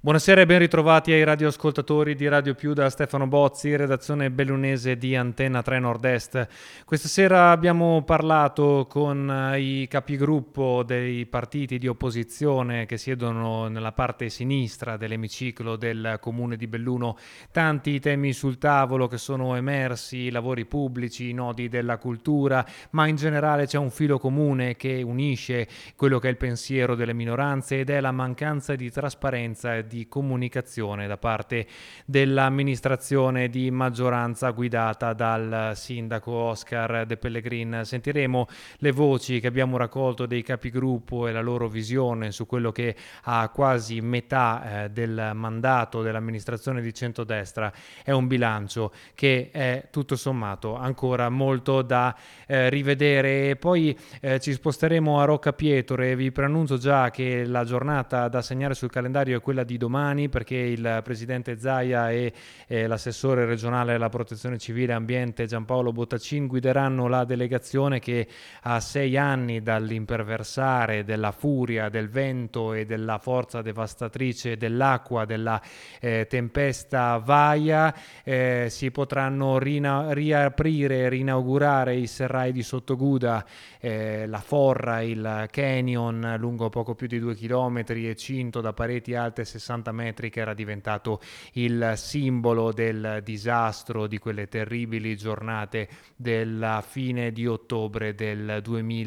Buonasera e ben ritrovati ai radioascoltatori di Radio Più da Stefano Bozzi, redazione bellunese di Antenna 3 Nord-Est. Questa sera abbiamo parlato con i capigruppo dei partiti di opposizione che siedono nella parte sinistra dell'emiciclo del comune di Belluno. Tanti temi sul tavolo che sono emersi, i lavori pubblici, i nodi della cultura, ma in generale c'è un filo comune che unisce quello che è il pensiero delle minoranze ed è la mancanza di trasparenza e di comunicazione da parte dell'amministrazione di maggioranza guidata dal sindaco Oscar De Pellegrin. Sentiremo le voci che abbiamo raccolto dei capigruppo e la loro visione su quello che a quasi metà del mandato dell'amministrazione di centrodestra è un bilancio che è tutto sommato ancora molto da rivedere. E poi ci sposteremo a Rocca Pietore. Vi preannuncio già che la giornata da segnare sul calendario è quella di domani, perché il presidente Zaia e l'assessore regionale alla protezione civile e ambiente Giampaolo Bottacin guideranno la delegazione che a 6 anni dall'imperversare della furia del vento e della forza devastatrice dell'acqua della tempesta Vaia si potranno riaprire e rinaugurare i serrai di Sottoguda, la forra, il canyon lungo poco più di 2 chilometri e cinto da pareti alte 60 metri, che era diventato il simbolo del disastro di quelle terribili giornate della fine di ottobre del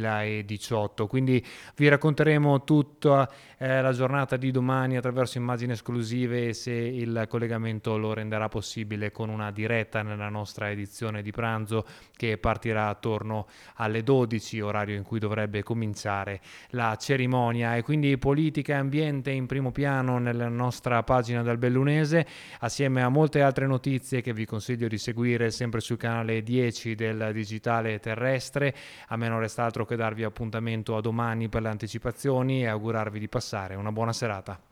2018. Quindi vi racconteremo tutta la giornata di domani attraverso immagini esclusive e, se il collegamento lo renderà possibile, con una diretta nella nostra edizione di pranzo che partirà attorno alle 12, orario in cui dovrebbe cominciare la cerimonia. E quindi politica e ambiente in primo piano nella nostra pagina del Bellunese, assieme a molte altre notizie che vi consiglio di seguire sempre sul canale 10 del digitale terrestre. A me non resta altro che darvi appuntamento a domani per le anticipazioni e augurarvi di passare una buona serata.